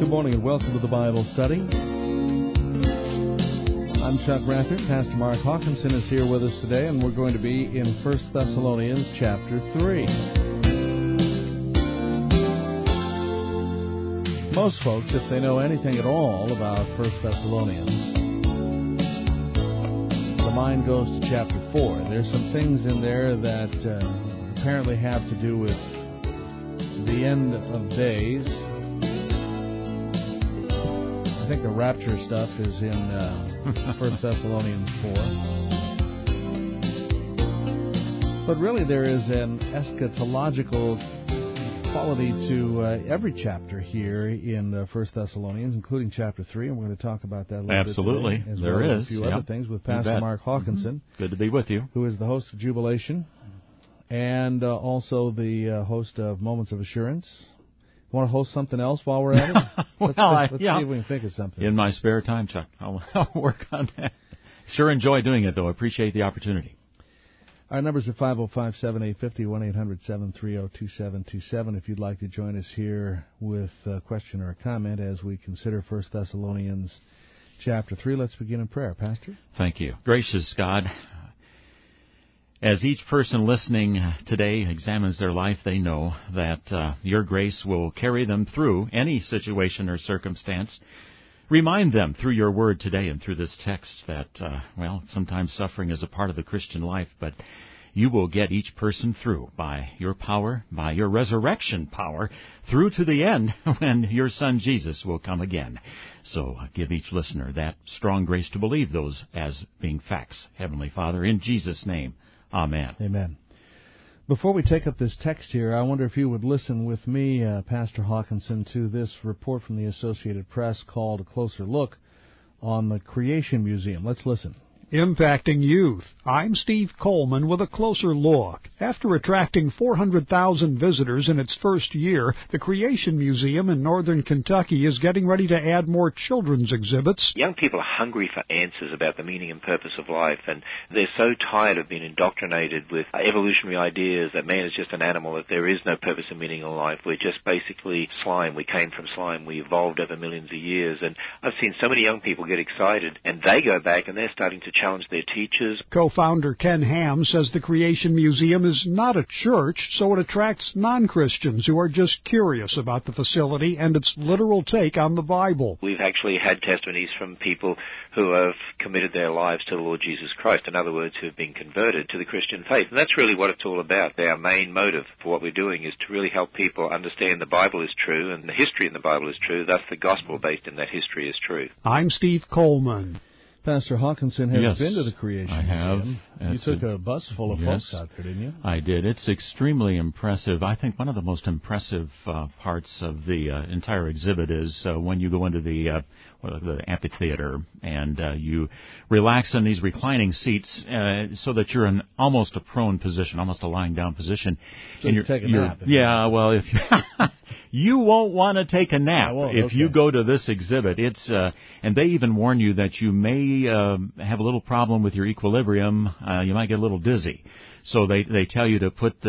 Good morning and welcome to the Bible Study. I'm Chuck Rather. Pastor Mark Hawkinson is here with us today, and we're going to be in 1 Thessalonians chapter 3. Most folks, if they know anything at all about 1 Thessalonians, the mind goes to chapter 4. There's some things in there that apparently have to do with the end of days. I think the rapture stuff is in 1 Thessalonians 4. But really there is an eschatological quality to every chapter here in 1 Thessalonians, including chapter 3, and we're going to talk about that a little bit today, as there well is as a few other things with Pastor Mark Hawkinson. Good to be with you. Who is the host of Jubilation, and also the host of Moments of Assurance. Want to host something else while we're at it? Let's see if we can think of something. In my spare time, Chuck. I'll work on that. Sure enjoy doing it, though. I appreciate the opportunity. Our numbers are 505-7850, 1-800-730-2727. If you'd like to join us here with a question or a comment as we consider 1 Thessalonians chapter 3, let's begin in prayer. Pastor? Thank you. Gracious God, as each person listening today examines their life, they know that your grace will carry them through any situation or circumstance. Remind them through your word today and through this text that, sometimes suffering is a part of the Christian life, but you will get each person through by your power, by your resurrection power, through to the end when your Son Jesus will come again. So give each listener that strong grace to believe those as being facts. Heavenly Father, in Jesus' name, amen. Amen. Before we take up this text here, I wonder if you would listen with me, Pastor Hawkinson, to this report from the Associated Press called A Closer Look on the Creation Museum. Let's listen. Impacting youth. I'm Steve Coleman with a closer look. After attracting 400,000 visitors in its first year, the Creation Museum in northern Kentucky is getting ready to add more children's exhibits. Young people are hungry for answers about the meaning and purpose of life, and they're so tired of being indoctrinated with evolutionary ideas that man is just an animal, that there is no purpose and meaning in life. We're just basically slime. We came from slime. We evolved over millions of years, and I've seen so many young people get excited, and they go back and they're starting to challenge their teachers. Co-founder Ken Ham says the Creation Museum is not a church, so it attracts non-Christians who are just curious about the facility and its literal take on the Bible. We've actually had testimonies from people who have committed their lives to the Lord Jesus Christ, in other words, who have been converted to the Christian faith. And that's really what it's all about. Our main motive for what we're doing is to really help people understand the Bible is true and the history in the Bible is true, thus the gospel based in that history is true. I'm Steve Coleman. Pastor Hawkinson has been to the Creation Museum. I have. You took a bus full of folks out there, didn't you? I did. It's extremely impressive. I think one of the most impressive parts of the entire exhibit is when you go into the amphitheater and you relax in these reclining seats so that you're in almost a prone position, almost a lying down position. So and you're taking a nap. Yeah, well, if you won't want to take a nap if you go to this exhibit. It's and they even warn you that you may have a little problem with your equilibrium. You might get a little dizzy. So they tell you to put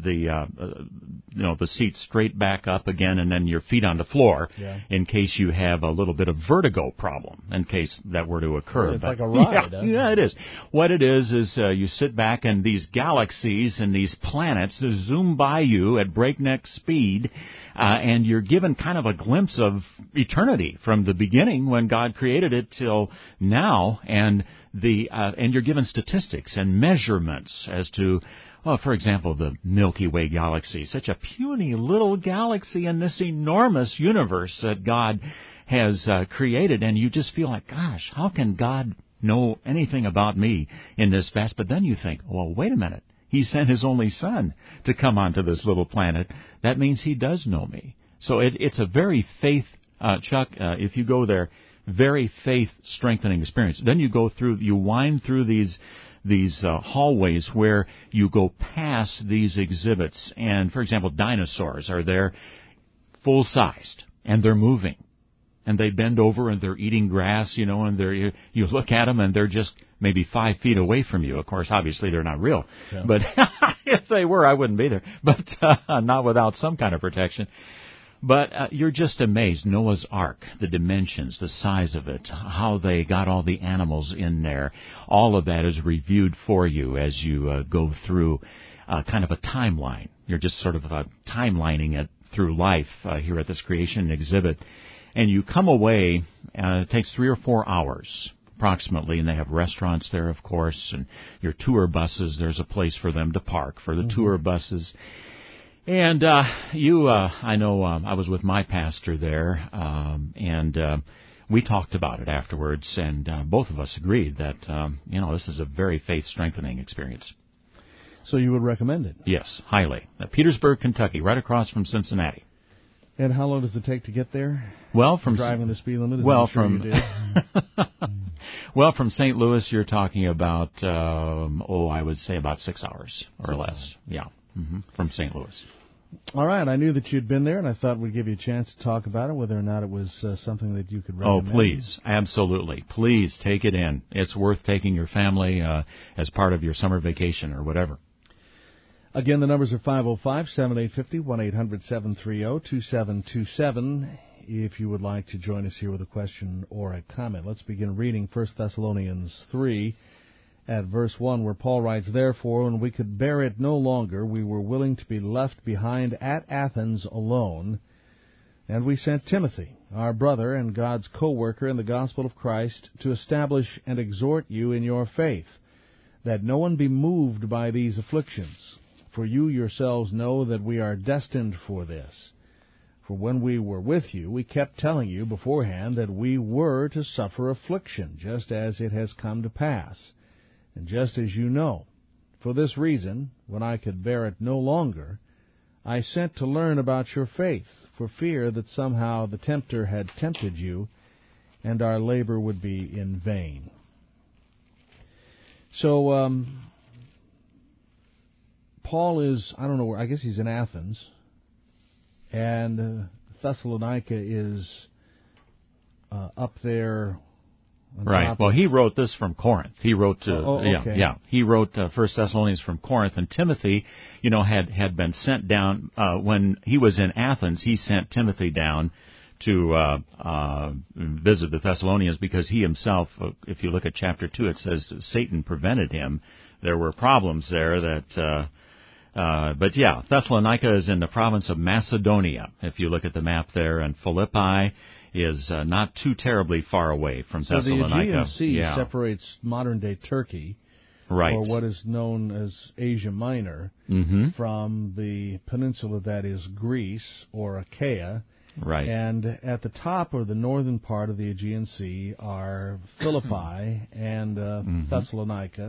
the seat straight back up again, and then your feet on the floor in case you have a little bit of vertigo problem, in case that were to occur. It's like a ride. Yeah, it is. What it is you sit back and these galaxies and these planets zoom by you at breakneck speed, and you're given kind of a glimpse of eternity from the beginning when God created it till now, and you're given statistics and measurements as to, for example, the Milky Way galaxy, such a puny little galaxy in this enormous universe that God has created, and you just feel like, gosh, how can God know anything about me in this vast? But then you think, well, wait a minute. He sent His only Son to come onto this little planet. That means He does know me. So it's a very Chuck, if you go there, very faith-strengthening experience. Then you wind through these hallways where you go past these exhibits. And, for example, dinosaurs are there full-sized, and they're moving. And they bend over and they're eating grass, and you look at them and they're just maybe 5 feet away from you. Of course, obviously they're not real. Yeah. But if they were, I wouldn't be there. But not without some kind of protection. But you're just amazed. Noah's Ark, the dimensions, the size of it, how they got all the animals in there. All of that is reviewed for you as you go through kind of a timeline. You're just sort of timelining it through life here at this creation exhibit. And you come away, it takes 3 or 4 hours approximately, and they have restaurants there, of course, and your tour buses, there's a place for them to park for the tour buses. And I know I was with my pastor there, and we talked about it afterwards, and both of us agreed that, this is a very faith-strengthening experience. So you would recommend it? Yes, highly. Petersburg, Kentucky, right across from Cincinnati. And how long does it take to get there? Well, from driving the speed limit. From you did. Well, from St. Louis, you're talking about I would say about 6 hours or less. Yeah, from St. Louis. All right, I knew that you'd been there, and I thought we'd give you a chance to talk about it, whether or not it was something that you could recommend. Oh, please, absolutely, please take it in. It's worth taking your family as part of your summer vacation or whatever. Again, the numbers are 505-7850, 1-800-730-2727, if you would like to join us here with a question or a comment. Let's begin reading 1 Thessalonians 3 at verse 1, where Paul writes, "Therefore, when we could bear it no longer, we were willing to be left behind at Athens alone, and we sent Timothy, our brother and God's co-worker in the gospel of Christ, to establish and exhort you in your faith, that no one be moved by these afflictions. For you yourselves know that we are destined for this. For when we were with you, we kept telling you beforehand that we were to suffer affliction, just as it has come to pass, and just as you know. For this reason, when I could bear it no longer, I sent to learn about your faith, for fear that somehow the tempter had tempted you, and our labor would be in vain." So, Paul is, I don't know where, I guess he's in Athens, and Thessalonica is up there. Right. Well, he wrote this from Corinth. He wrote He wrote 1 Thessalonians from Corinth, and Timothy, had been sent down when he was in Athens. He sent Timothy down to visit the Thessalonians because he himself, if you look at chapter 2, it says Satan prevented him. There were problems there that. Thessalonica is in the province of Macedonia. If you look at the map there, and Philippi is not too terribly far away from Thessalonica. So the Aegean Sea separates modern-day Turkey, right, or what is known as Asia Minor, from the peninsula that is Greece, or Achaia. Right. And at the top, or the northern part of the Aegean Sea, are Philippi and Thessalonica.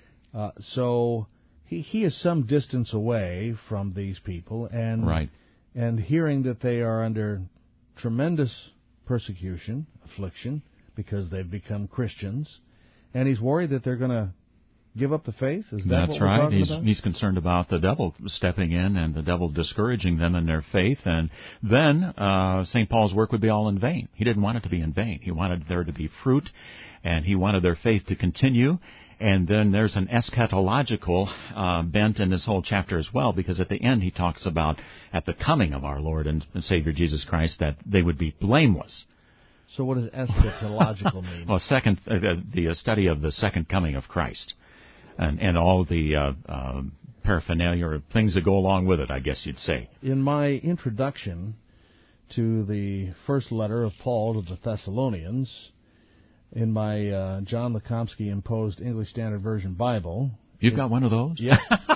So he is some distance away from these people, and and hearing that they are under tremendous persecution, affliction, because they've become Christians, and he's worried that they're going to give up the faith. Is that That's what we're right. talking about? He's concerned about the devil stepping in and the devil discouraging them in their faith, and then St. Paul's work would be all in vain. He didn't want it to be in vain. He wanted there to be fruit, and he wanted their faith to continue. And then there's an eschatological bent in this whole chapter as well, because at the end he talks about at the coming of our Lord and Savior Jesus Christ that they would be blameless. So what does eschatological mean? Well, the study of the second coming of Christ, and all the paraphernalia or things that go along with it, I guess you'd say. In my introduction to the first letter of Paul to the Thessalonians, in my John Lekomsky imposed English Standard Version Bible. You've got one of those? Yeah.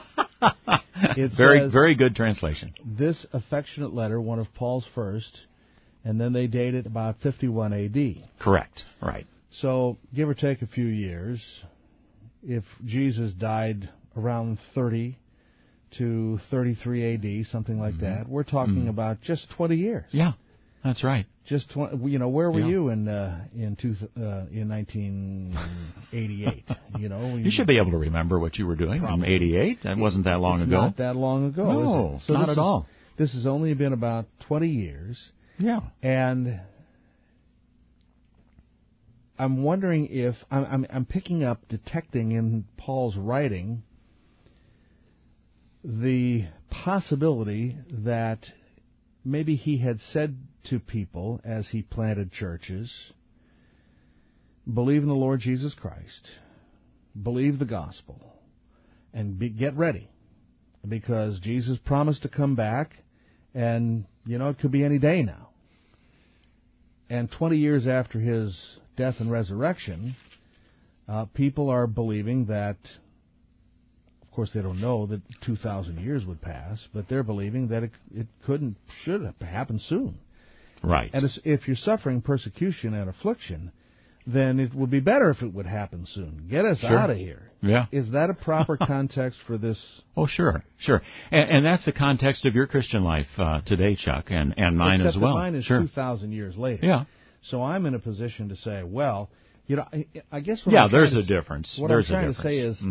It says, very good translation. This affectionate letter, one of Paul's first, and then they date it about 51 A.D. Correct. Right. So, give or take a few years, if Jesus died around 30 to 33 A.D., something like that, we're talking about just 20 years. Yeah, that's right. Just 20, where were you in 1988? You should be able to remember what you were doing in '88. That wasn't that long ago. Not that long ago. No, is it? So not at all. This has only been about 20 years. Yeah. And I'm wondering if I'm detecting in Paul's writing the possibility that maybe he had said to people as he planted churches, believe in the Lord Jesus Christ, believe the gospel, and get ready, because Jesus promised to come back, and, it could be any day now. And 20 years after his death and resurrection, people are believing that, of course they don't know that 2,000 years would pass, but they're believing that it should happen soon. Right. And if you're suffering persecution and affliction, then it would be better if it would happen soon. Get us out of here. Yeah. Is that a proper context for this? Oh, sure. And that's the context of your Christian life today, Chuck, and mine Except as well. That mine is 2,000 years later. Yeah. So I'm in a position to say, well, I guess there's a difference. What I'm trying to say is,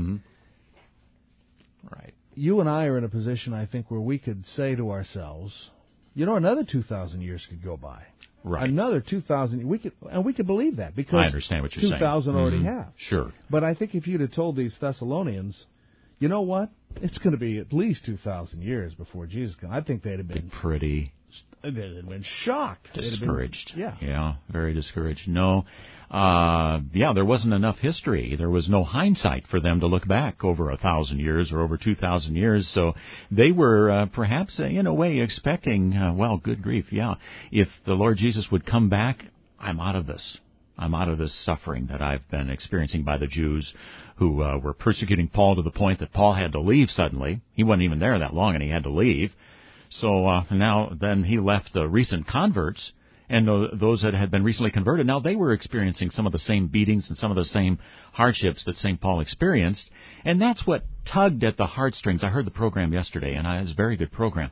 right. You and I are in a position, I think, where we could say to ourselves, another 2,000 years could go by. Right. Another 2,000, we could believe that, because I understand what you're saying. 2,000 already have. Sure. But I think if you'd have told these Thessalonians, you know what, it's going to be at least 2,000 years before Jesus comes, I think they'd have been they'd have been shocked, discouraged. Yeah, very discouraged. No, there wasn't enough history. There was no hindsight for them to look back over 1,000 years or over 2,000 years. So they were perhaps, in a way, expecting, good grief, if the Lord Jesus would come back, I'm out of this. I'm out of this suffering that I've been experiencing by the Jews who were persecuting Paul to the point that Paul had to leave suddenly. He wasn't even there that long, and he had to leave. So then he left the recent converts, and those that had been recently converted, now they were experiencing some of the same beatings and some of the same hardships that St. Paul experienced. And that's what tugged at the heartstrings. I heard the program yesterday, and it was a very good program.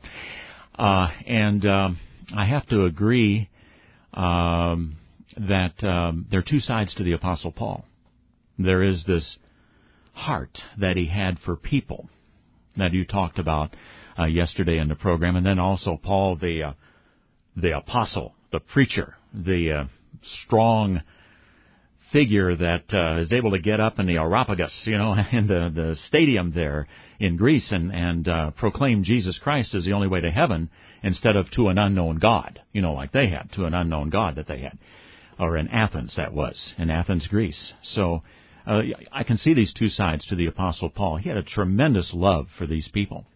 And I have to agree that there are two sides to the Apostle Paul. There is this heart that he had for people that you talked about yesterday in the program, and then also Paul, the apostle, the preacher, the strong figure that is able to get up in the Areopagus, in the stadium there in Greece and proclaim Jesus Christ as the only way to heaven instead of to an unknown God, like they had, to an unknown God that they had. Or in Athens, that was, in Athens, Greece. So I can see these two sides to the Apostle Paul. He had a tremendous love for these people.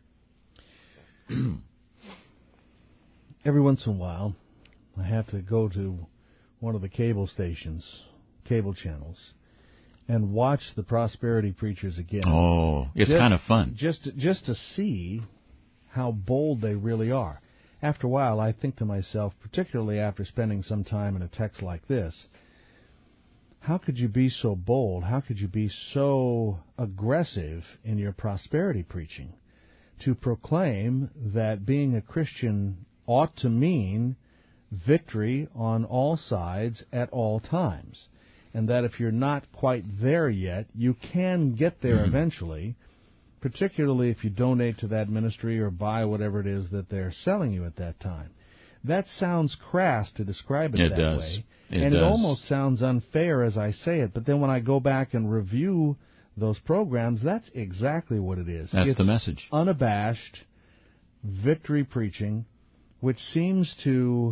Every once in a while, I have to go to one of the cable channels, and watch the prosperity preachers again. Oh, it's kind of fun. Just to see how bold they really are. After a while, I think to myself, particularly after spending some time in a text like this, how could you be so bold? How could you be so aggressive in your prosperity preaching to proclaim that being a Christian ought to mean victory on all sides at all times, and that if you're not quite there yet, you can get there eventually, particularly if you donate to that ministry or buy whatever it is that they're selling you at that time. That sounds crass to describe it that way, and it almost sounds unfair as I say it, but then when I go back and review those programs, that's exactly what it is. That's the message. Unabashed victory preaching, which seems to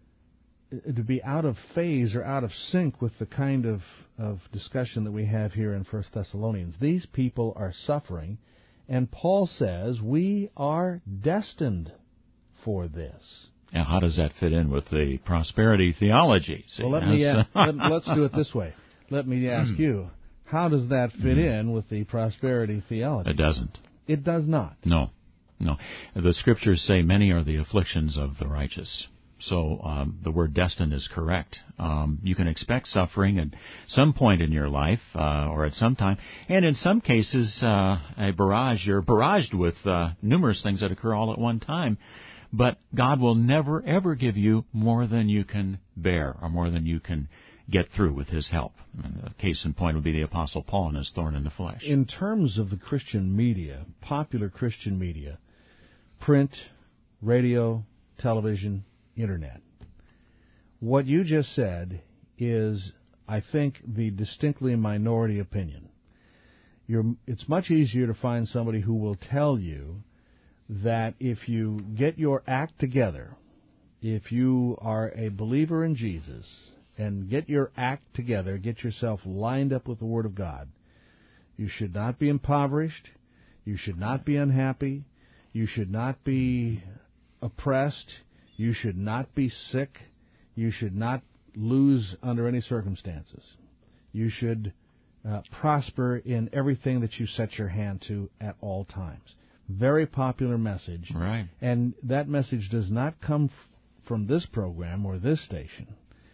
be out of phase or out of sync with the kind of discussion that we have here in 1 Thessalonians. These people are suffering, and Paul says we are destined for this. Now, how does that fit in with the prosperity theology? See, well, let's do it this way. Let me ask you, how does that fit in with the prosperity theology? It doesn't. It does not. No. The Scriptures say many are the afflictions of the righteous. So the word destined is correct. You can expect suffering at some point in your life or at some time. And in some cases, you're barraged with numerous things that occur all at one time. But God will never, ever give you more than you can bear or more than you can get through with His help. And the case in point would be the Apostle Paul and his thorn in the flesh. In terms of the Christian media, popular Christian media, print, radio, television, Internet, what you just said is, I think, the distinctly minority opinion. It's much easier to find somebody who will tell you that if you get your act together if you are a believer in Jesus and get your act together, get yourself lined up with the Word of God, you should not be impoverished, you should not be unhappy, you should not be oppressed, you should not be sick, you should not lose under any circumstances. You should prosper in everything that you set your hand to at all times. Very popular message. Right. And that message does not come from this program or this station.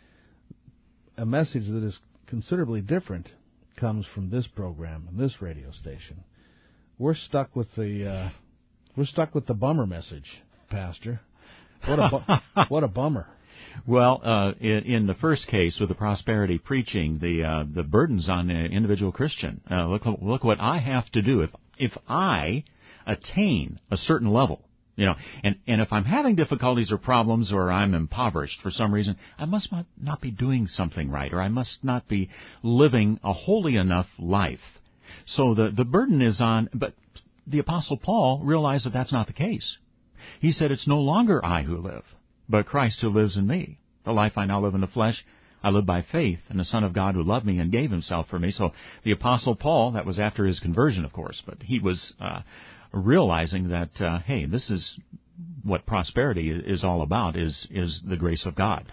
A message that is considerably different comes from this program and this radio station. We're stuck with the bummer message, Pastor. What a bummer. Well, in the first case with the prosperity preaching, the burden's on the individual Christian. Look what I have to do if I attain a certain level, and if I'm having difficulties or problems or I'm impoverished for some reason, I must not be doing something right, or I must not be living a holy enough life. So the burden is on, but the Apostle Paul realized that that's not the case. He said, it's no longer I who live, but Christ who lives in me. The life I now live in the flesh, I live by faith in the Son of God who loved me and gave himself for me. So the Apostle Paul, that was after his conversion, of course, but he was realizing that, hey, this is what prosperity is all about, is the grace of God.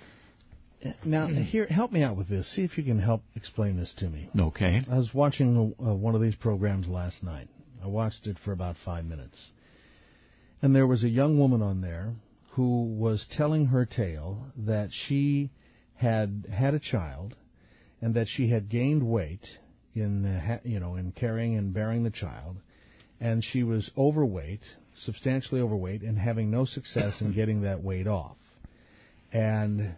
Now, here, help me out with this. See if you can help explain this to me. Okay. I was watching one of these programs last night. I watched it for about 5 minutes. And there was a young woman on there who was telling her tale that she had had a child and that she had gained weight in carrying and bearing the child, and she was overweight, substantially overweight, and having no success in getting that weight off. And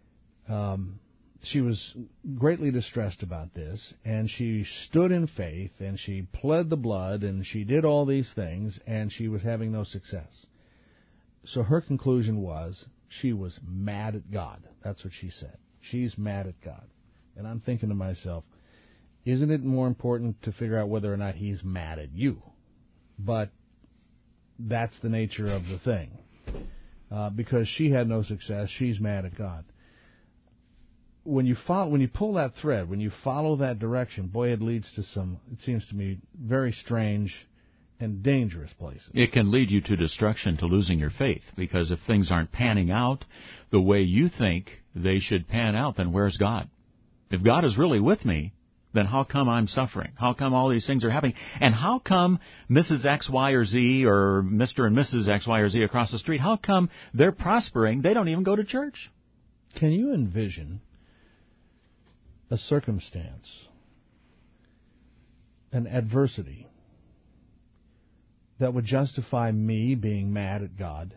she was greatly distressed about this, and she stood in faith, and she pled the blood, and she did all these things, and she was having no success. So her conclusion was she was mad at God. That's what she said. She's mad at God. And I'm thinking to myself, isn't it more important to figure out whether or not he's mad at you? But that's the nature of the thing. Because she had no success, she's mad at God. When you pull that thread, when you follow that direction, boy, it leads to some, it seems to me, very strange and dangerous places. It can lead you to destruction, to losing your faith, because if things aren't panning out the way you think they should pan out, then where's God? If God is really with me, then how come I'm suffering? How come all these things are happening? And how come Mrs. X, Y, or Z, or Mr. and Mrs. X, Y, or Z across the street, how come they're prospering? They don't even go to church. Can you envision a circumstance, an adversity, that would justify me being mad at God?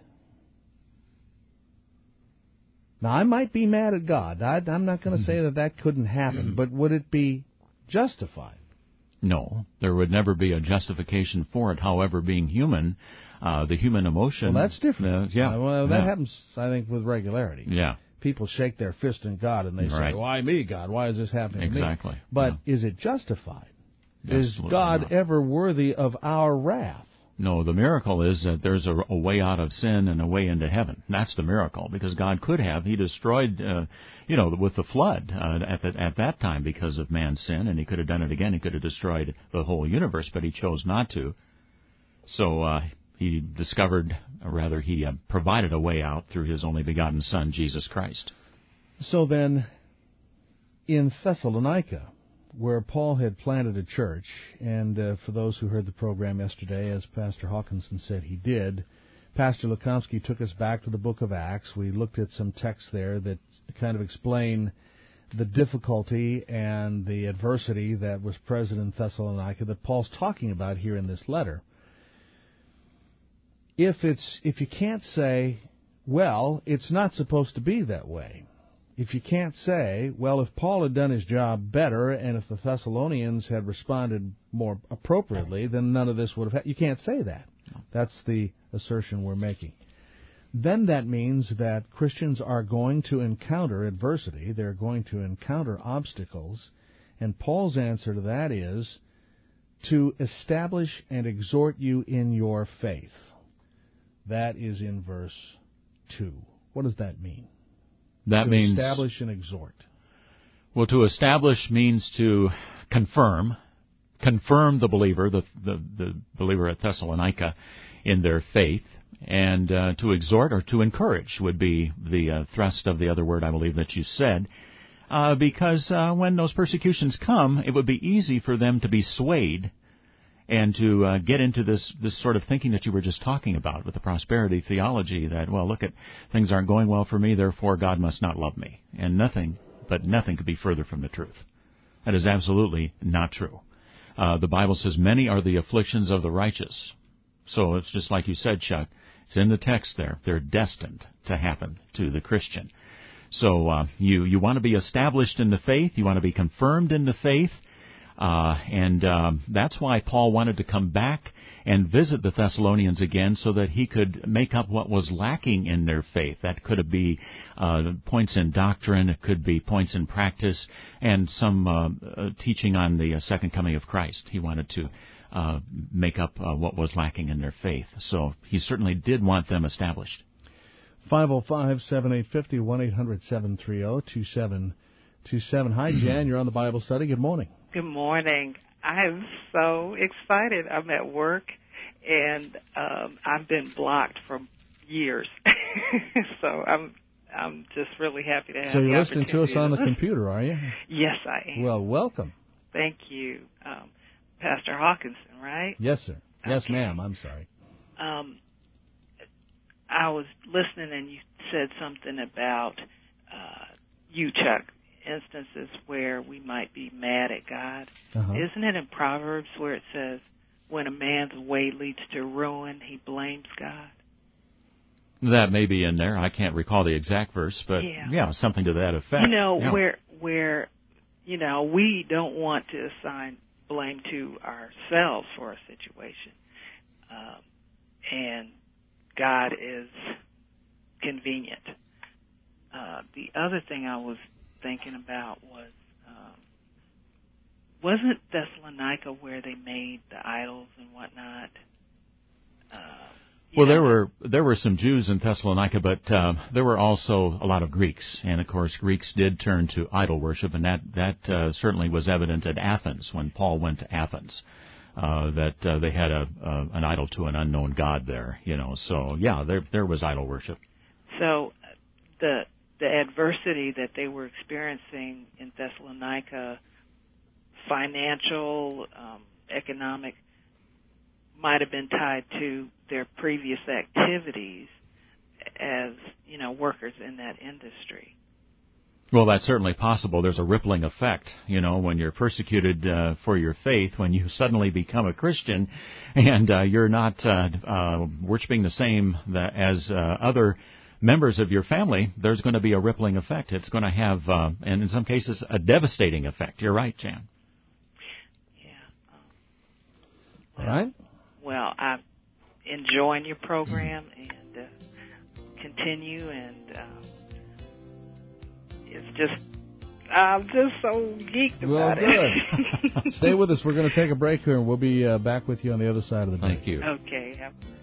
Now, I might be mad at God. I'm not going to say that couldn't happen, but would it be justified? No, there would never be a justification for it. However, being human, the human emotion... Well, that's different. That happens, I think, with regularity. Yeah. People shake their fist at God and they say, why me, God? Why is this happening to me? Exactly. But is it justified? Absolutely is God not. ever worthy of our wrath? No, the miracle is that there's a way out of sin and a way into heaven. That's the miracle, because God could have. He destroyed, with the flood at that time because of man's sin, and he could have done it again. He could have destroyed the whole universe, but he chose not to. So he provided a way out through his only begotten Son, Jesus Christ. So then, in Thessalonica, where Paul had planted a church, and for those who heard the program yesterday, as Pastor Hawkinson said he did, Pastor Lukomsky took us back to the book of Acts. We looked at some texts there that kind of explain the difficulty and the adversity that was present in Thessalonica that Paul's talking about here in this letter. If you can't say, well, it's not supposed to be that way, if you can't say, well, if Paul had done his job better and if the Thessalonians had responded more appropriately, then none of this would have happened. You can't say that. That's the assertion we're making. Then that means that Christians are going to encounter adversity. They're going to encounter obstacles. And Paul's answer to that is to establish and exhort you in your faith. That is in verse 2. What does that mean? That means establish and exhort. Well, to establish means to confirm the believer, the believer at Thessalonica, in their faith, and to exhort or to encourage would be the thrust of the other word I believe that you said, because when those persecutions come, it would be easy for them to be swayed and to get into this sort of thinking that you were just talking about with the prosperity theology that, well, look, things aren't going well for me, therefore God must not love me. And nothing could be further from the truth. That is absolutely not true. The Bible says many are the afflictions of the righteous. So it's just like you said, Chuck. It's in the text there. They're destined to happen to the Christian. So you want to be established in the faith. You want to be confirmed in the faith. And that's why Paul wanted to come back and visit the Thessalonians again so that he could make up what was lacking in their faith. That could be points in doctrine, it could be points in practice, and some teaching on the second coming of Christ. He wanted to make up what was lacking in their faith. So he certainly did want them established. 505-7850, 1-800-730-2727. Hi, Jan. You're on the Bible study. Good morning. Good morning. I'm so excited. I'm at work, and I've been blocked for years. So I'm just really happy to have the opportunity. So you're listening to us on the computer, are you? Yes, I am. Well, welcome. Thank you. Pastor Hawkinson, right? Yes, sir. Yes, Okay. ma'am. I'm sorry. I was listening, and you said something about you, Chuck, instances where we might be mad at God. Uh-huh. Isn't it in Proverbs where it says, when a man's way leads to ruin, he blames God? That may be in there. I can't recall the exact verse, but yeah something to that effect. Where we don't want to assign blame to ourselves for a situation, and God is convenient. The other thing I was thinking about was, wasn't Thessalonica where they made the idols and whatnot? There were some Jews in Thessalonica, but there were also a lot of Greeks, and of course Greeks did turn to idol worship, and that certainly was evident at Athens when Paul went to Athens. That they had an idol to an unknown god there, So yeah, there was idol worship. So the adversity that they were experiencing in Thessalonica, financial, economic, might have been tied to their previous activities as, workers in that industry. Well, that's certainly possible. There's a rippling effect, when you're persecuted for your faith, when you suddenly become a Christian and you're not worshiping the same as other members of your family, there's going to be a rippling effect. It's going to have, and in some cases, a devastating effect. You're right, Jan. All right. Well, I'm enjoying your program and continue, and it's just, I'm just so geeked about it. Well, good. Stay with us. We're going to take a break here, and we'll be back with you on the other side of the break. Thank you. Okay.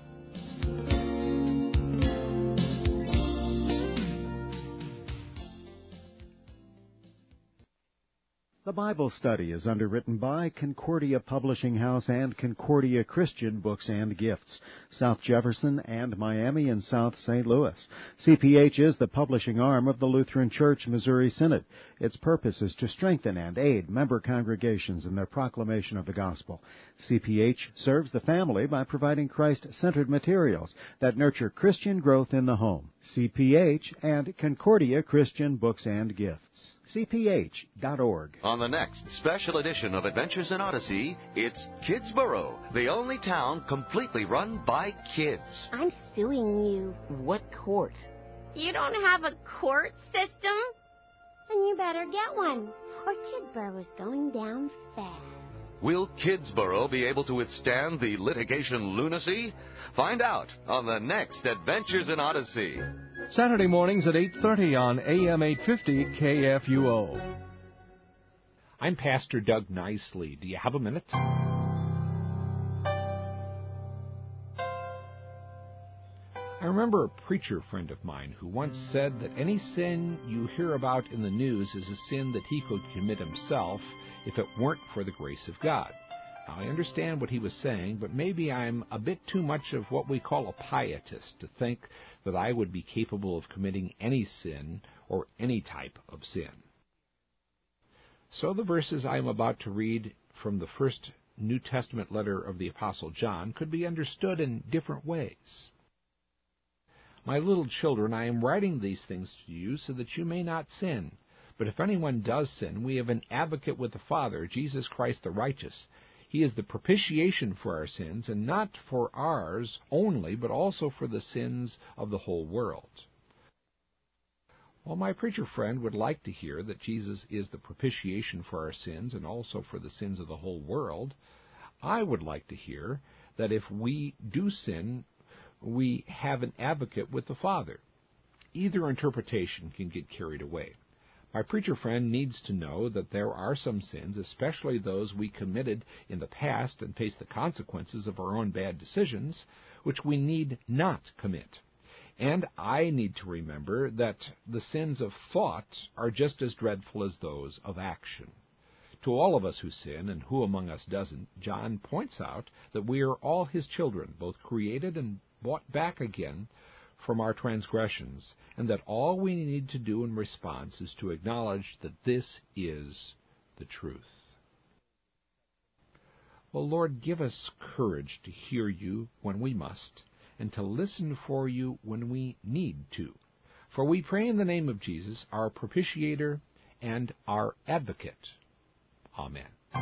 The Bible Study is underwritten by Concordia Publishing House and Concordia Christian Books and Gifts, South Jefferson and Miami and South St. Louis. CPH is the publishing arm of the Lutheran Church Missouri Synod. Its purpose is to strengthen and aid member congregations in their proclamation of the gospel. CPH serves the family by providing Christ-centered materials that nurture Christian growth in the home. CPH and Concordia Christian Books and Gifts. CPH.org. On the next special edition of Adventures in Odyssey, it's Kidsboro, the only town completely run by kids. I'm suing you. What court? You don't have a court system? Then you better get one, or Kidsboro is going down fast. Will Kidsboro be able to withstand the litigation lunacy? Find out on the next Adventures in Odyssey. Saturday mornings at 8:30 on AM 850 KFUO. I'm Pastor Doug Nicely. Do you have a minute? remember a preacher friend of mine who once said that any sin you hear about in the news is a sin that he could commit himself if it weren't for the grace of God. Now, I understand what he was saying, but maybe I'm a bit too much of what we call a pietist to think that I would be capable of committing any sin or any type of sin. So the verses I am about to read from the first New Testament letter of the Apostle John could be understood in different ways. My little children, I am writing these things to you so that you may not sin. But if anyone does sin, we have an advocate with the Father, Jesus Christ the righteous. He is the propitiation for our sins, and not for ours only, but also for the sins of the whole world. While my preacher friend would like to hear that Jesus is the propitiation for our sins and also for the sins of the whole world, I would like to hear that if we do sin, we have an advocate with the Father. Either interpretation can get carried away. My preacher friend needs to know that there are some sins, especially those we committed in the past and face the consequences of our own bad decisions, which we need not commit. And I need to remember that the sins of thought are just as dreadful as those of action. To all of us who sin, and who among us doesn't, John points out that we are all his children, both created and bought back again from our transgressions, and that all we need to do in response is to acknowledge that this is the truth. Well, Lord, give us courage to hear you when we must, and to listen for you when we need to. For we pray in the name of Jesus, our propitiator and our advocate. Amen.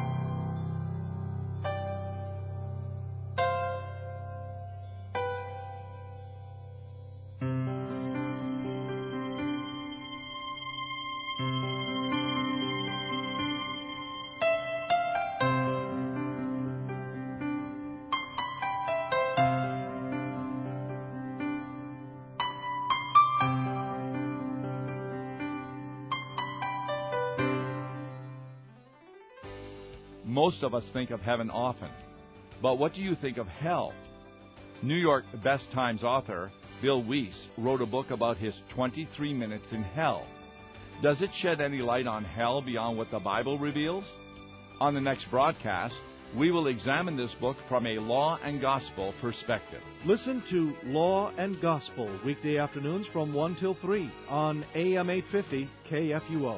Most of us think of heaven often, but what do you think of hell? New York Best Times author Bill Weiss wrote a book about his 23 minutes in hell. Does it shed any light on hell beyond what the Bible reveals? On the next broadcast, we will examine this book from a law and gospel perspective. Listen to Law and Gospel weekday afternoons from 1 till 3 on AM 850 KFUO.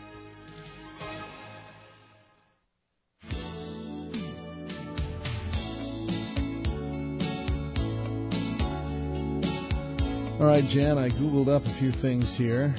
All right, Jan, I Googled up a few things here.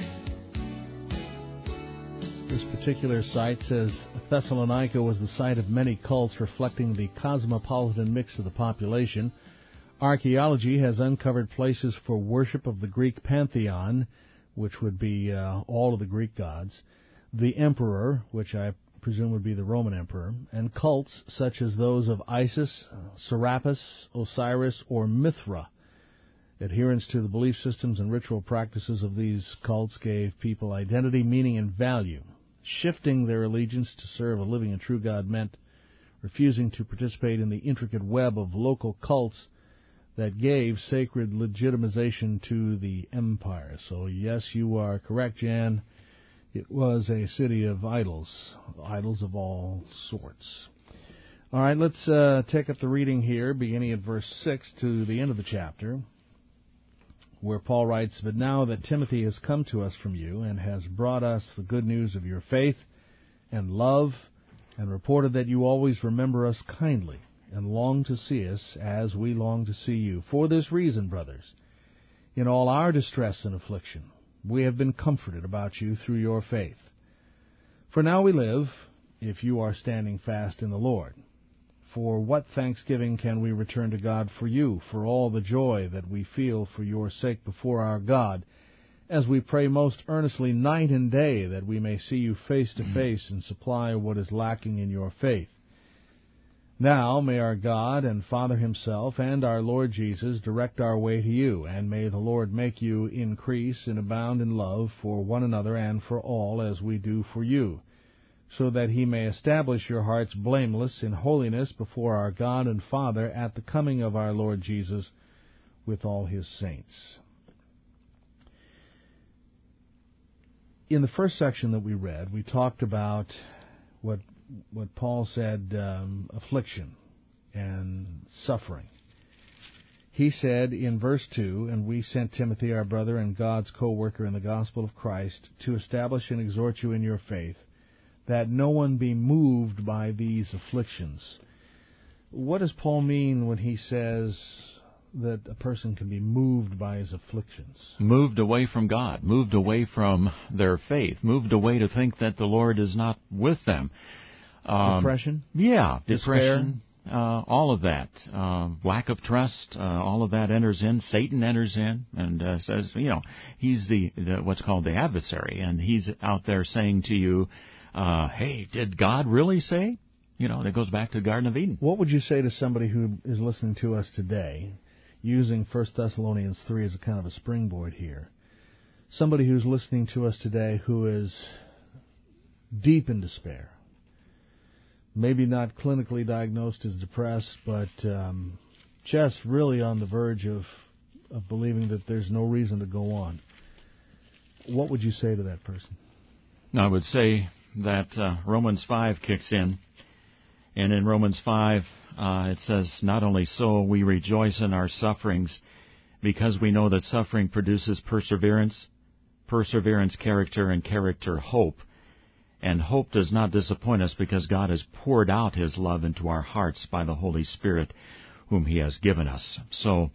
This particular site says Thessalonica was the site of many cults reflecting the cosmopolitan mix of the population. Archaeology has uncovered places for worship of the Greek pantheon, which would be all of the Greek gods, the emperor, which I presume would be the Roman emperor, and cults such as those of Isis, Serapis, Osiris, or Mithra. Adherence to the belief systems and ritual practices of these cults gave people identity, meaning, and value. Shifting their allegiance to serve a living and true God meant refusing to participate in the intricate web of local cults that gave sacred legitimization to the empire. So, yes, you are correct, Jan. It was a city of idols, idols of all sorts. All right, let's take up the reading here, beginning at verse 6 to the end of the chapter, where Paul writes, "But now that Timothy has come to us from you and has brought us the good news of your faith and love, and reported that you always remember us kindly and long to see us as we long to see you. For this reason, brothers, in all our distress and affliction, we have been comforted about you through your faith. For now we live, if you are standing fast in the Lord. For what thanksgiving can we return to God for you, for all the joy that we feel for your sake before our God, as we pray most earnestly night and day that we may see you face to face and supply what is lacking in your faith. Now may our God and Father himself and our Lord Jesus direct our way to you, and may the Lord make you increase and abound in love for one another and for all, as we do for you, so that he may establish your hearts blameless in holiness before our God and Father at the coming of our Lord Jesus with all his saints. In the first section that we read, we talked about what Paul said, affliction and suffering. He said in verse 2, "And we sent Timothy, our brother and God's co-worker in the gospel of Christ, to establish and exhort you in your faith, that no one be moved by these afflictions." What does Paul mean when he says that a person can be moved by his afflictions? Moved away from God, moved away from their faith, moved away to think that the Lord is not with them. Depression? Yeah, Despair? depression. All of that, lack of trust, all of that enters in. Satan enters in and says, he's the what's called the adversary, and he's out there saying to you, hey, did God really say? That goes back to the Garden of Eden. What would you say to somebody who is listening to us today, using 1 Thessalonians 3 as a kind of a springboard here? Somebody who's listening to us today who is deep in despair, maybe not clinically diagnosed as depressed, but just really on the verge of believing that there's no reason to go on. What would you say to that person? I would say that Romans 5 kicks in. And in Romans 5, it says, "Not only so, we rejoice in our sufferings, because we know that suffering produces perseverance, perseverance character, and character hope. And hope does not disappoint us, because God has poured out His love into our hearts by the Holy Spirit, whom He has given us." So,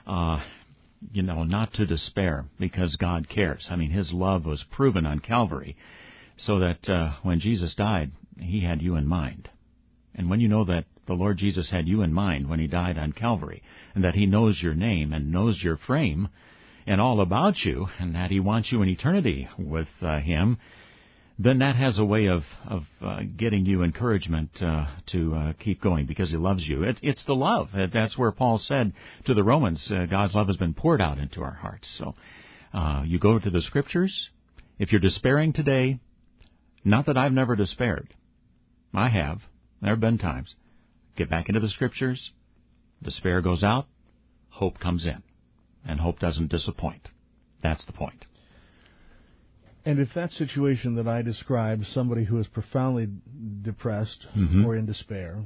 not to despair, because God cares. I mean, His love was proven on Calvary, so that when Jesus died, He had you in mind. And when you know that the Lord Jesus had you in mind when He died on Calvary, and that He knows your name and knows your frame and all about you, and that He wants you in eternity with Him, then that has a way of getting you encouragement to keep going, because He loves you. It's the love. That's where Paul said to the Romans, God's love has been poured out into our hearts. So you go to the Scriptures. If you're despairing today, not that I've never despaired. I have. There have been times. Get back into the Scriptures. Despair goes out. Hope comes in. And hope doesn't disappoint. That's the point. And if that situation that I described, somebody who is profoundly depressed or in despair,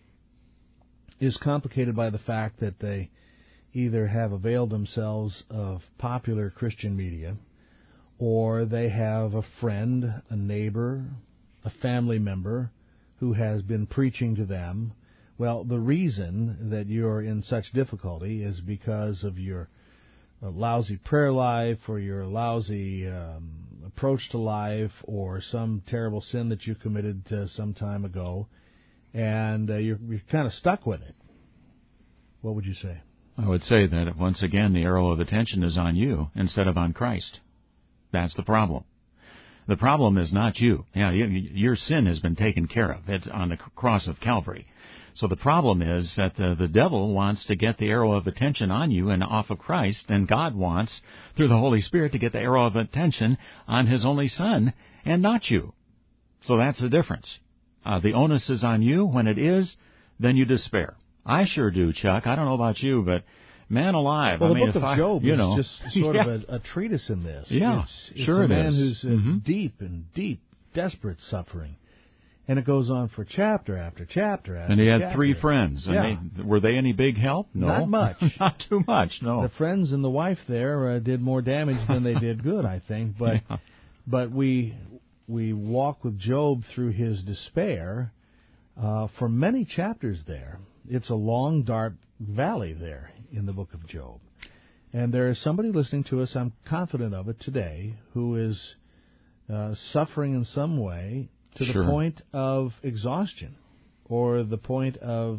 is complicated by the fact that they either have availed themselves of popular Christian media, or they have a friend, a neighbor, a family member who has been preaching to them, well, the reason that you're in such difficulty is because of your lousy prayer life, or your lousy approach to life, or some terrible sin that you committed some time ago, and you're kind of stuck with it. What would you say? I would say that, once again, the arrow of attention is on you instead of on Christ. That's the problem. The problem is not you. Your sin has been taken care of. It's on the cross of Calvary. So the problem is that the devil wants to get the arrow of attention on you and off of Christ, and God wants, through the Holy Spirit, to get the arrow of attention on His only Son and not you. So that's the difference. The onus is on you. When it is, then you despair. I sure do, Chuck. I don't know about you, but man alive. Well, the book of Job is just sort of a treatise in this. Yeah, it's sure a it man is. who's in deep, desperate suffering. And it goes on for chapter after chapter after And he had chapter. 3 friends. And were they any big help? No. Not much. Not too much, no. The friends and the wife there did more damage than they did good, I think. But we walk with Job through his despair for many chapters there. It's a long, dark valley there in the book of Job. And there is somebody listening to us, I'm confident of it today, who is suffering in some way to the point of exhaustion, or the point of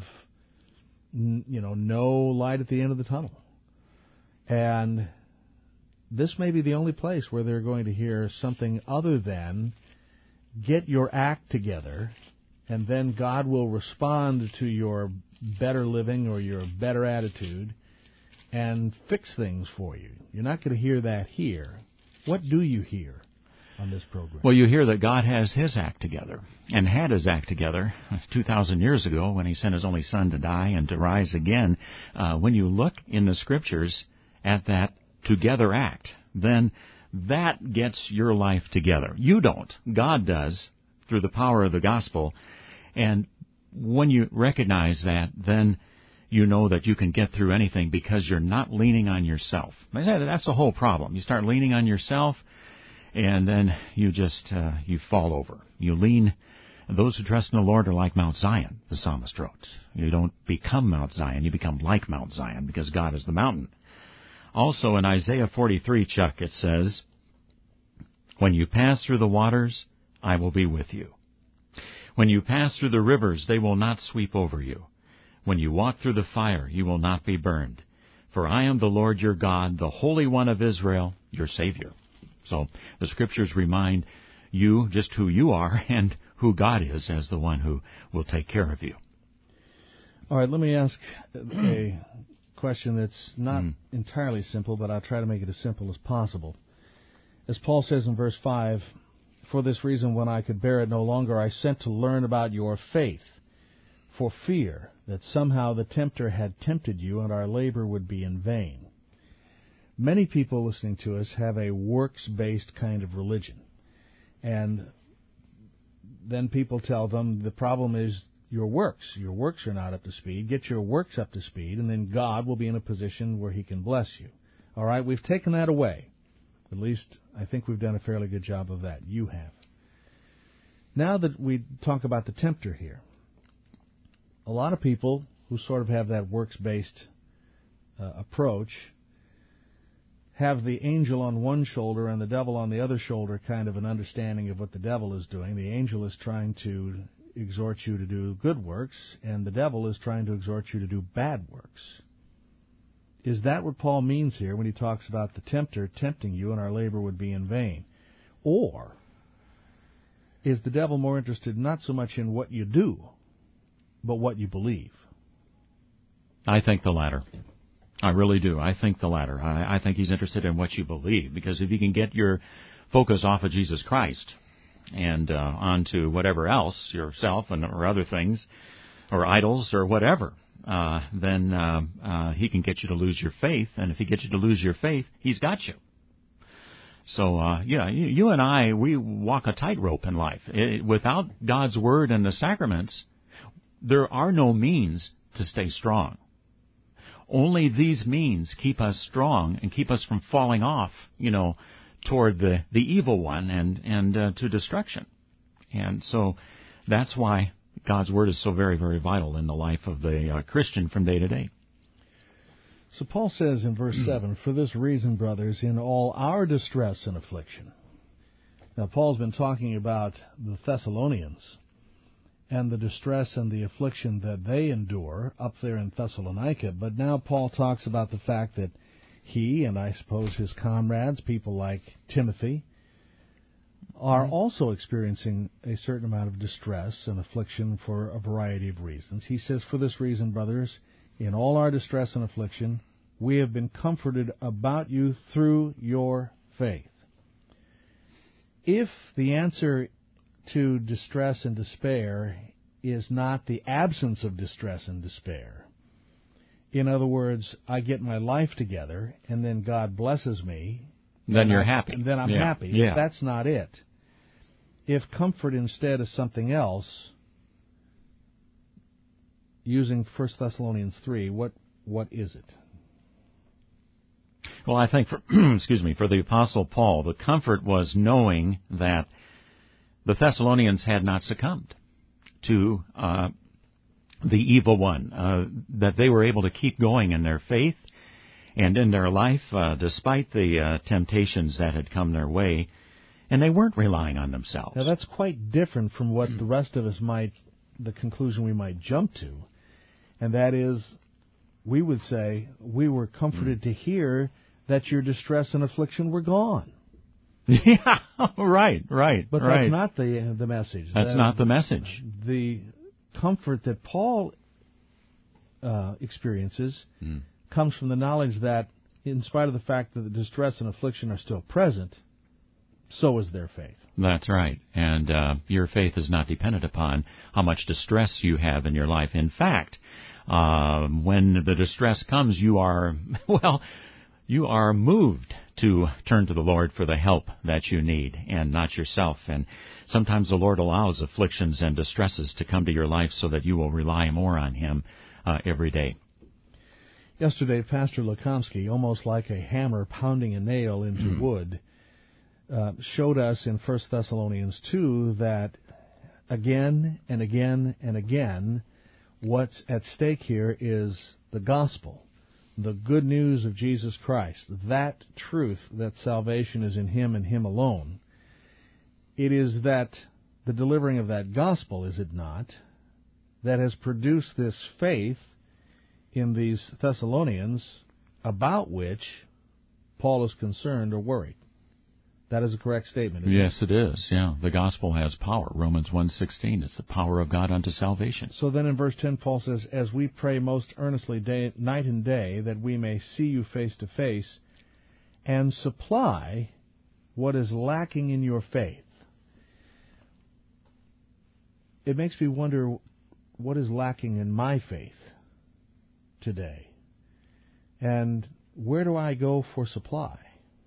no light at the end of the tunnel. And this may be the only place where they're going to hear something other than, get your act together, and then God will respond to your better living or your better attitude and fix things for you. You're not going to hear that here. What do you hear? on this program. Well, you hear that God has His act together, and had His act together 2,000 years ago when He sent His only Son to die and to rise again. When you look in the Scriptures at that together act, then that gets your life together. You don't. God does through the power of the gospel. And when you recognize that, then you know that you can get through anything because you're not leaning on yourself. That's the whole problem. You start leaning on yourself, and then you just you fall over. You lean. Those who trust in the Lord are like Mount Zion, the psalmist wrote. You don't become Mount Zion, you become like Mount Zion because God is the mountain. Also in Isaiah 43, Chuck, it says, "When you pass through the waters, I will be with you. When you pass through the rivers, they will not sweep over you. When you walk through the fire, you will not be burned. For I am the Lord your God, the Holy One of Israel, your Savior." So the Scriptures remind you just who you are and who God is as the one who will take care of you. All right, let me ask a question that's not entirely simple, but I'll try to make it as simple as possible. As Paul says in verse 5, "For this reason, when I could bear it no longer, I sent to learn about your faith, for fear that somehow the tempter had tempted you and our labor would be in vain." Many people listening to us have a works-based kind of religion. And then people tell them the problem is your works. Your works are not up to speed. Get your works up to speed, and then God will be in a position where He can bless you. All right, we've taken that away. At least I think we've done a fairly good job of that. You have. Now that we talk about the tempter here, a lot of people who sort of have that works-based approach have the angel on one shoulder and the devil on the other shoulder, kind of an understanding of what the devil is doing. The angel is trying to exhort you to do good works, and the devil is trying to exhort you to do bad works. Is that what Paul means here when he talks about the tempter tempting you and our labor would be in vain? Or is the devil more interested not so much in what you do, but what you believe? I think the latter. I really do. I think the latter. I think he's interested in what you believe, because if you can get your focus off of Jesus Christ and onto whatever else, yourself or other things, or idols or whatever, then he can get you to lose your faith, and if he gets you to lose your faith, he's got you. So, you and I, we walk a tightrope in life. Without God's Word and the sacraments, there are no means to stay strong. Only these means keep us strong and keep us from falling off, toward the evil one and to destruction. And so that's why God's Word is so very, very vital in the life of the Christian from day to day. So Paul says in verse 7, "For this reason, brothers, in all our distress and affliction." Now, Paul's been talking about the Thessalonians and the distress and the affliction that they endure up there in Thessalonica. But now Paul talks about the fact that he, and I suppose his comrades, people like Timothy, are also experiencing a certain amount of distress and affliction for a variety of reasons. He says, "For this reason, brothers, in all our distress and affliction, we have been comforted about you through your faith." If the answer to distress and despair is not the absence of distress and despair, in other words, I get my life together and then God blesses me, then you're happy. And then I'm happy. Yeah. If that's not it, if comfort instead is something else, using 1 Thessalonians 3, what is it? Well, I think for the Apostle Paul, the comfort was knowing that the Thessalonians had not succumbed to the evil one, that they were able to keep going in their faith and in their life despite the temptations that had come their way, and they weren't relying on themselves. Now, that's quite different from what the rest of us the conclusion we might jump to, and that is, we would say, we were comforted to hear that your distress and affliction were gone. Yeah, right. But that's not the message. That's not the message. The comfort that Paul experiences comes from the knowledge that, in spite of the fact that the distress and affliction are still present, so is their faith. That's right. And your faith is not dependent upon how much distress you have in your life. In fact, when the distress comes, you are moved to turn to the Lord for the help that you need, and not yourself. And sometimes the Lord allows afflictions and distresses to come to your life so that you will rely more on Him every day. Yesterday, Pastor Lukomsky, almost like a hammer pounding a nail into wood, showed us in 1 Thessalonians 2 that again and again and again, what's at stake here is the gospel, the good news of Jesus Christ, that truth that salvation is in Him and Him alone. It is that the delivering of that gospel, is it not, that has produced this faith in these Thessalonians about which Paul is concerned or worried. That is a correct statement, isn't Yes, it is. Yeah, the gospel has power. Romans 1:16, it's the power of God unto salvation. So then in verse 10, Paul says, as we pray most earnestly night and day that we may see you face to face and supply what is lacking in your faith. It makes me wonder what is lacking in my faith today. And where do I go for supply?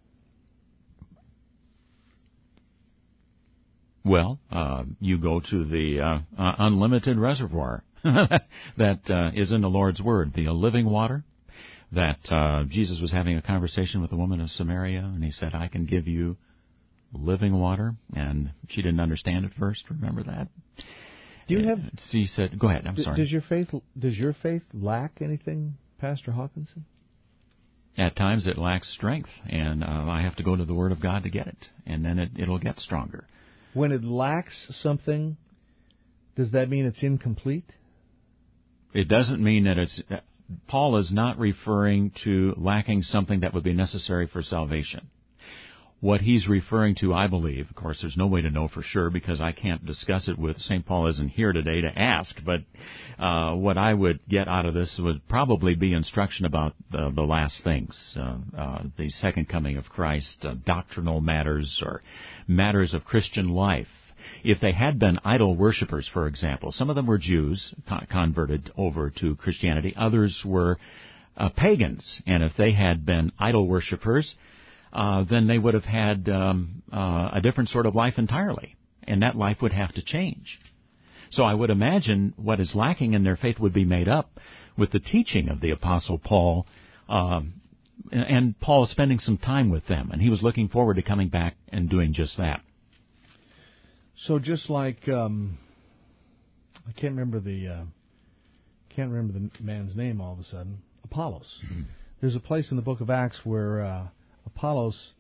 Well, you go to the unlimited reservoir that is in the Lord's Word, the living water, that Jesus was having a conversation with the woman of Samaria, and He said, I can give you living water, and she didn't understand at first. Remember that? Do you have? She said, "Go ahead. I'm sorry." Does your faith lack anything, Pastor Hawkinson? At times it lacks strength, and I have to go to the Word of God to get it, and then it'll get stronger. When it lacks something, does that mean it's incomplete? It doesn't mean that it's... Paul is not referring to lacking something that would be necessary for salvation. What he's referring to, I believe, of course, there's no way to know for sure because I can't discuss it with St. Paul isn't here today to ask, but what I would get out of this would probably be instruction about the last things, the second coming of Christ, doctrinal matters or matters of Christian life. If they had been idol worshippers, for example, some of them were Jews converted over to Christianity, others were pagans, and if they had been idol worshippers, then they would have had a different sort of life entirely, and that life would have to change. So I would imagine what is lacking in their faith would be made up with the teaching of the Apostle Paul, and Paul is spending some time with them, and he was looking forward to coming back and doing just that. So just like I can't remember the man's name all of a sudden, Apollos. Mm-hmm. There's a place in the book of Acts where Apollos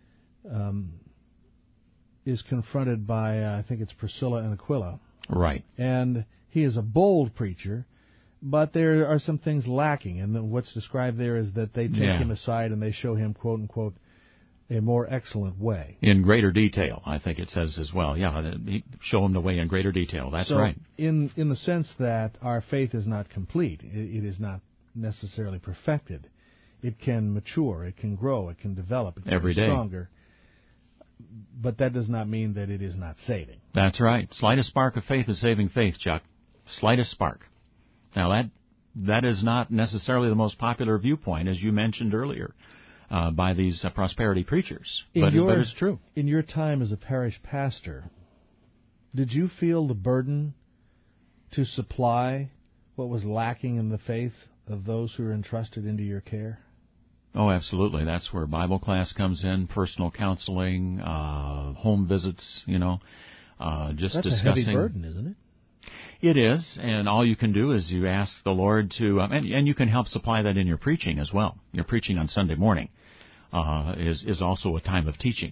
is confronted by, I think it's Priscilla and Aquila. Right. And he is a bold preacher, but there are some things lacking. And what's described there is that they take him aside and they show him, quote unquote, a more excellent way. In greater detail, I think it says as well. Yeah, show him the way in greater detail. That's right. In the sense that our faith is not complete, it is not necessarily perfected. It can mature, it can grow, it can develop, it can every be day stronger. But that does not mean that it is not saving. That's right. Slightest spark of faith is saving faith, Chuck. Slightest spark. Now, that is not necessarily the most popular viewpoint, as you mentioned earlier, by these prosperity preachers. But it's true. In your time as a parish pastor, did you feel the burden to supply what was lacking in the faith of those who are entrusted into your care? Oh, absolutely. That's where Bible class comes in, personal counseling, home visits, just That's discussing. That's a heavy burden, isn't it? It is, and all you can do is you ask the Lord to, and you can help supply that in your preaching as well. Your preaching on Sunday morning is also a time of teaching.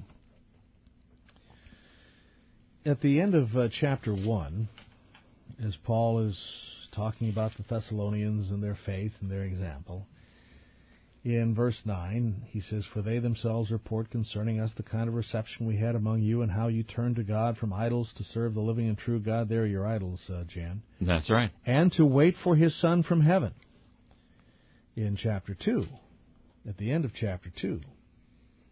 At the end of chapter 1, as Paul is talking about the Thessalonians and their faith and their example, in verse 9, he says, "For they themselves report concerning us the kind of reception we had among you and how you turned to God from idols to serve the living and true God." There are your idols, Jan. That's right. "And to wait for His Son from heaven." In chapter 2, at the end of chapter 2,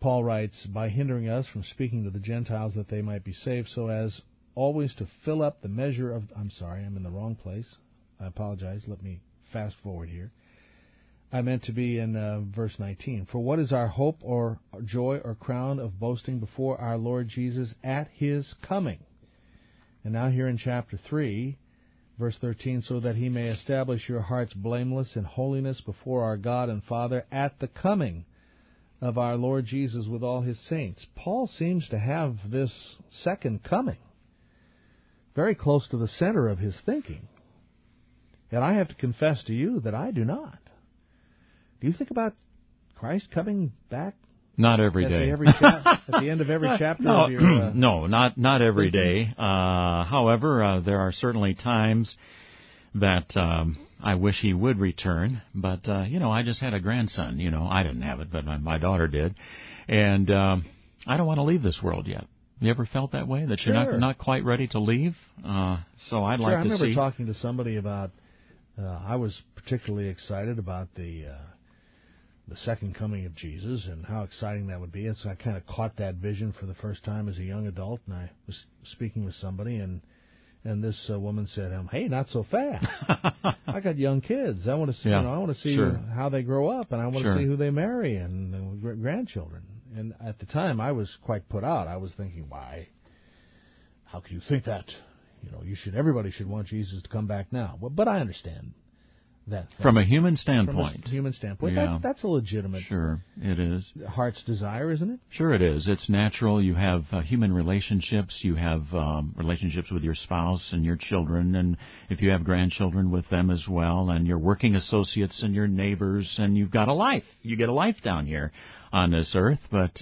Paul writes, by hindering us from speaking to the Gentiles that they might be saved, so as always to fill up the measure of... I'm sorry, I'm in the wrong place. I apologize. Let me fast forward here. I meant to be in verse 19. For what is our hope or joy or crown of boasting before our Lord Jesus at His coming? And now here in chapter 3, verse 13, so that He may establish your hearts blameless in holiness before our God and Father at the coming of our Lord Jesus with all His saints. Paul seems to have this second coming very close to the center of his thinking. And I have to confess to you that I do not. Do you think about Christ coming back? Not every day. At the end of every chapter no, of your... no, not every day. However, there are certainly times that I wish He would return. But, I just had a grandson. I didn't have it, but my daughter did. And I don't want to leave this world yet. You ever felt that way, that Sure. you're not quite ready to leave? So I'd like to see... I remember talking to somebody about... I was particularly excited about the second coming of Jesus and how exciting that would be. And so I kind of caught that vision for the first time as a young adult, and I was speaking with somebody, and this woman said, "Hey, not so fast! I got young kids. I want to see, I want to see Sure. how they grow up, and I want Sure. to see who they marry and grandchildren." And at the time, I was quite put out. I was thinking, "Why? How can you think that? Everybody should want Jesus to come back now." But I understand that from a human standpoint. Yeah. That's a legitimate. Sure, it is. Heart's desire, isn't it? Sure, it is. It's natural. You have human relationships. You have relationships with your spouse and your children, and if you have grandchildren, with them as well, and your working associates and your neighbors, and you've got a life. You get a life down here on this earth, but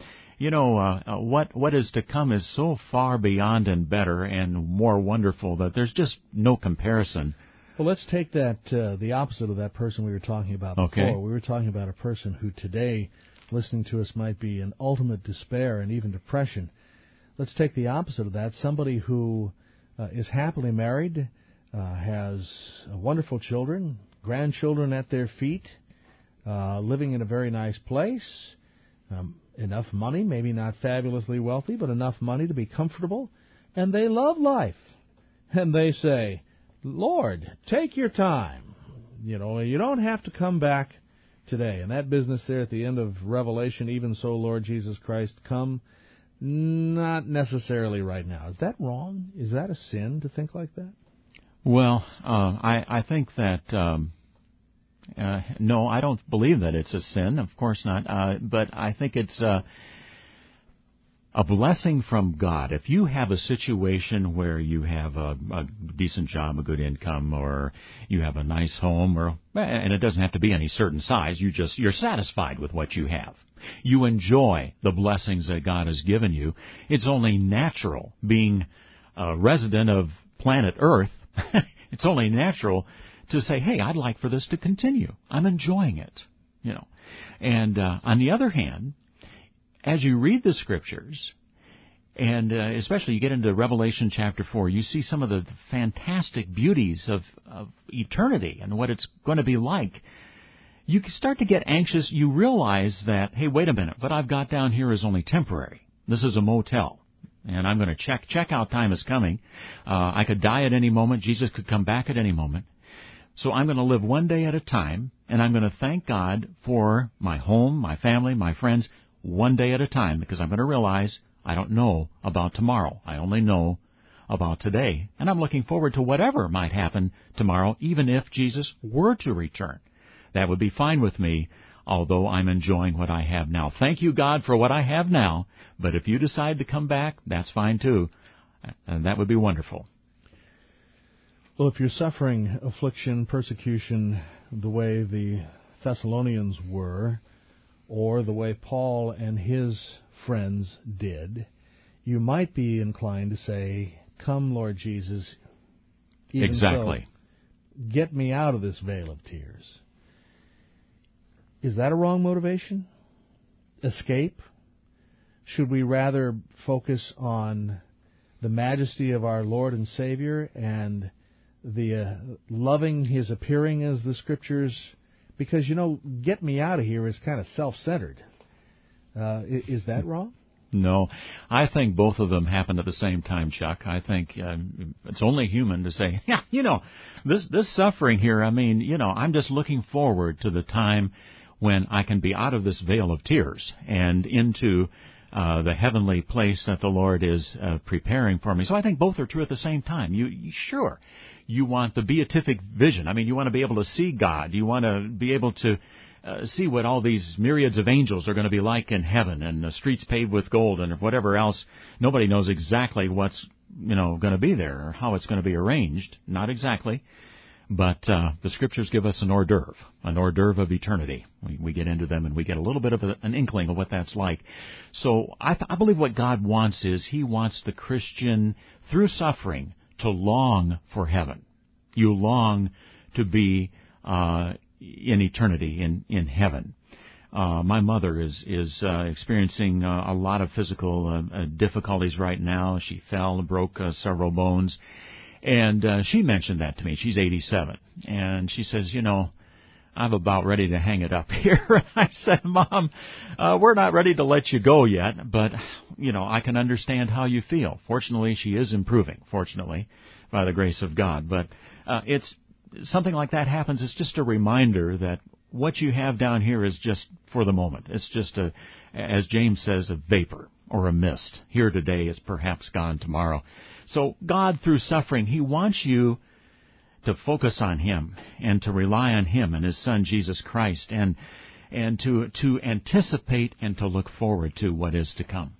what is to come is so far beyond and better and more wonderful that there's just no comparison. Well, let's take that the opposite of that person we were talking about before. Okay. We were talking about a person who today, listening to us, might be in ultimate despair and even depression. Let's take the opposite of that. Somebody who is happily married, has wonderful children, grandchildren at their feet, living in a very nice place, enough money, maybe not fabulously wealthy, but enough money to be comfortable, and they love life. And they say, "Lord, take your time. You don't have to come back today." And that business there at the end of Revelation, even so, Lord Jesus Christ, come, not necessarily right now. Is that wrong? Is that a sin to think like that? Well, I think that, no, I don't believe that it's a sin. Of course not. But I think it's a blessing from God. If you have a situation where you have a decent job, a good income, or you have a nice home, and it doesn't have to be any certain size, you're satisfied with what you have. You enjoy the blessings that God has given you. It's only natural, being a resident of planet Earth, it's only natural to say, "Hey, I'd like for this to continue. I'm enjoying it." And on the other hand, as you read the Scriptures, and especially you get into Revelation chapter 4, you see some of the fantastic beauties of eternity and what it's going to be like. You start to get anxious. You realize that, hey, wait a minute, what I've got down here is only temporary. This is a motel, and I'm going to check-out time is coming. I could die at any moment. Jesus could come back at any moment. So I'm going to live one day at a time, and I'm going to thank God for my home, my family, my friends, one day at a time, because I'm going to realize I don't know about tomorrow. I only know about today. And I'm looking forward to whatever might happen tomorrow, even if Jesus were to return. That would be fine with me, although I'm enjoying what I have now. Thank you, God, for what I have now. But if you decide to come back, that's fine too. And that would be wonderful. Well, if you're suffering affliction, persecution, the way the Thessalonians were, or the way Paul and his friends did, you might be inclined to say, "Come, Lord Jesus, even exactly. So, get me out of this vale of tears." Is that a wrong motivation? Escape? Should we rather focus on the majesty of our Lord and Savior and the loving His appearing, as the Scriptures... Because, get me out of here is kind of self-centered. Is that wrong? No, I think both of them happened at the same time, Chuck. I think it's only human to say, yeah, this suffering here, I'm just looking forward to the time when I can be out of this vale of tears and into the heavenly place that the Lord is preparing for me. So I think both are true at the same time. You want the beatific vision. You want to be able to see God. You want to be able to see what all these myriads of angels are going to be like in heaven, and the streets paved with gold, and whatever else. Nobody knows exactly what's going to be there or how it's going to be arranged. Not exactly, but the Scriptures give us an hors d'oeuvre of eternity. We get into them, and we get a little bit of an inkling of what that's like. So I believe what God wants is He wants the Christian, through suffering, to long for heaven. You long to be in eternity, in heaven. My mother is experiencing a lot of physical difficulties right now. She fell and broke several bones, and she mentioned that to me. She's 87, and she says, I'm about ready to hang it up here. I said, Mom, we're not ready to let you go yet, but I can understand how you feel. Fortunately, she is improving. Fortunately, by the grace of God, but it's something like that happens. It's just a reminder that what you have down here is just for the moment. It's just as James says, a vapor or a mist. Here today is perhaps gone tomorrow. So God, through suffering, He wants you to focus on Him and to rely on Him and His Son, Jesus Christ, and to anticipate and to look forward to what is to come.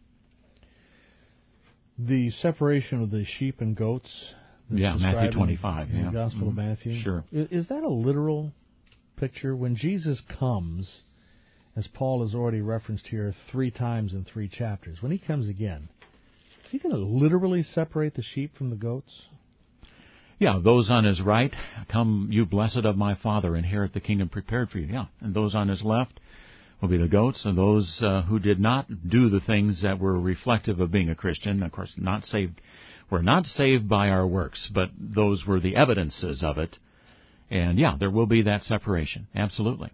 The separation of the sheep and goats. Matthew 25. In the Gospel of Matthew. Sure. Is that a literal picture? When Jesus comes, as Paul has already referenced here 3 times in 3 chapters, when He comes again, is He going to literally separate the sheep from the goats? Yeah, those on His right, come you blessed of my Father, inherit the kingdom prepared for you. Yeah, and those on His left will be the goats, and those who did not do the things that were reflective of being a Christian, of course, not saved. We're not saved by our works, but those were the evidences of it. And yeah, there will be that separation. Absolutely.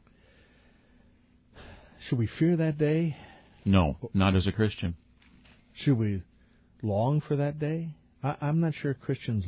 Should we fear that day? No, not as a Christian. Should we long for that day? I'm not sure Christians...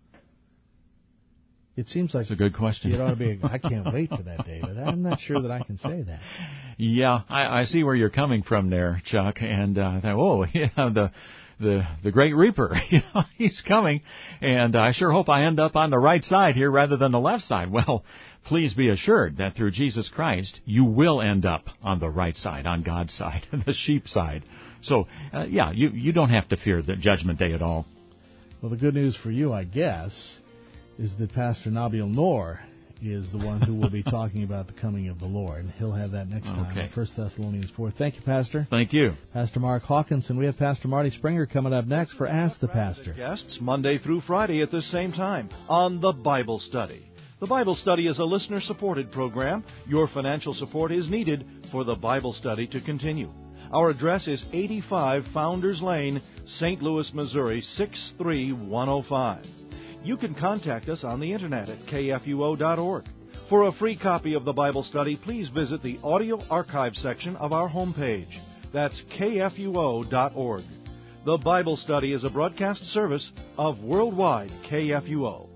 It seems like it's a good question. It ought to be, I can't wait for that day, but I'm not sure that I can say that. Yeah, I see where you're coming from there, Chuck. And I thought, the Great Reaper, He's coming, and I sure hope I end up on the right side here rather than the left side. Well, please be assured that through Jesus Christ, you will end up on the right side, on God's side, the sheep side. So, you don't have to fear the Judgment Day at all. Well, the good news for you, I guess, is that Pastor Nabil Noor is the one who will be talking about the coming of the Lord. He'll have that next time on 1 Thessalonians 4. Thank you, Pastor. Thank you. Pastor Mark Hawkinson. We have Pastor Marty Springer coming up next for Ask the Pastor. Guests Monday through Friday at this same time on The Bible Study. The Bible Study is a listener-supported program. Your financial support is needed for The Bible Study to continue. Our address is 85 Founders Lane, St. Louis, Missouri, 63105. You can contact us on the Internet at kfuo.org. For a free copy of the Bible Study, please visit the audio archive section of our homepage. That's kfuo.org. The Bible Study is a broadcast service of Worldwide KFUO.